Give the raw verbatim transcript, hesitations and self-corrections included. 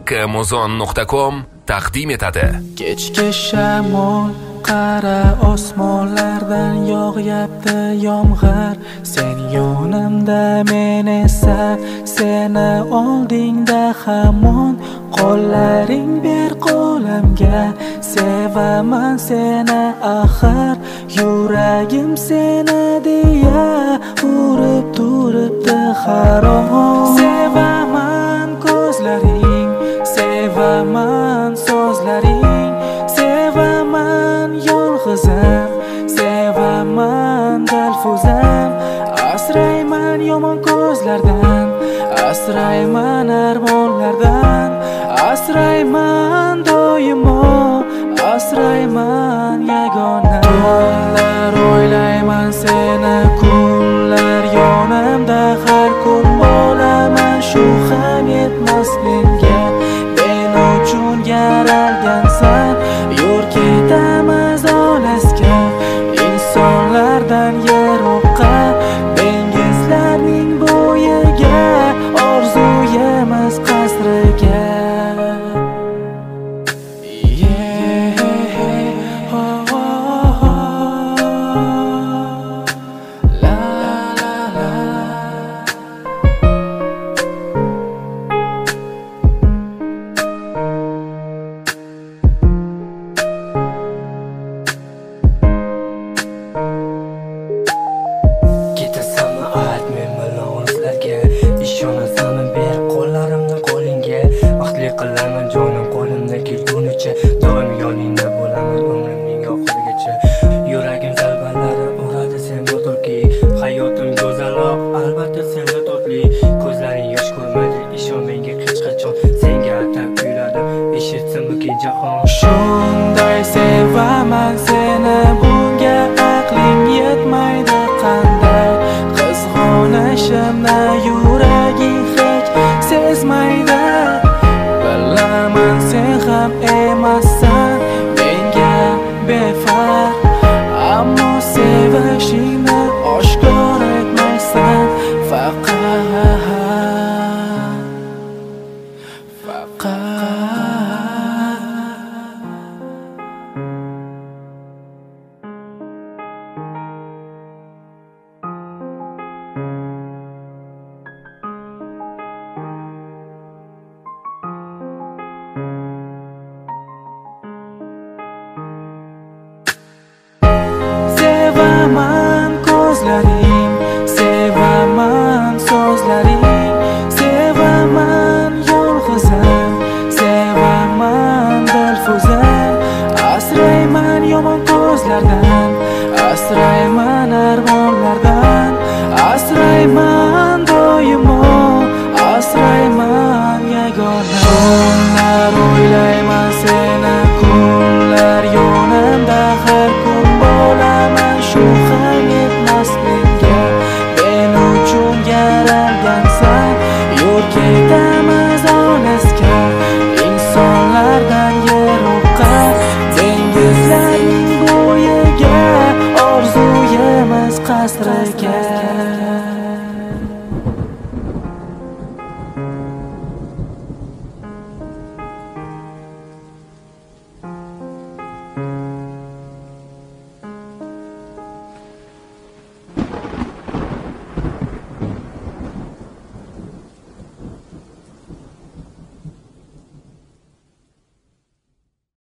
muzon nuqta com taqdim etadi. Kechki shamol qara osmonlardan yog'yapti yomg'ir. Sen yonimda, men esa seni oldingda hamon. Qo'llaring ber qo'limga, sevaman seni axir. Yuragim seni deya urib turibdi harom. Sevaman ko'zlaring, sevaman so'zlaring, sevaman yolg'izim, sevaman dalfuzim. Asrayman yomon ko'zlardan, asrayman armonlardan, asrayman doimo, asrayman yagona. Tunlar o'ylayman seni, kunlar yonimda har kun bo'laman. Shu ham yetmas menga, men uchun yaralgansan. Yur ketamiz olisga, insonlardan yiroqqa, dengizlarning bo'yiga, orzuyimiz qasriga. Ishonasanmi ber qo'llarimni qo'lingga, baxtli qilaman jonim qo'limdan kelgunicha. Doim yoningda bo'laman umrimning oxirigacha. Yuragim zarbalari uradi sen botolki, hayotim go'zaloq albatta senda totli. Ko'zlaring yosh ko'rmaydi, ishon menga hech qachon. Senga atab kuyladim, eshitsin butun jahon. Shunday sevaman seni, bunga aqling yetmaydi qanday. Qizg'onishimni yuraging hech sezmaydi. Bilaman sen ham emassan menga befarq, ammo sevishingni oshkor etmaysan. Faqat faqat sevaman ko'zlaring, sevaman so'zlaring, sevaman yolg'izim, sevaman dalfuzim. Asrayman yomon ko'zlardan, asrayman armonlardan, asrayman doimo, asrayman yagona. Tunlar o'ylayman seni, kunlar yonimda har kun bo'laman. Shu ham yetmas menga, men uchun yaralgansan. Yur ketamiz olisga, insonlardan yiroqqa, dengizlarning bo'yiga, orzuyimiz qasriga.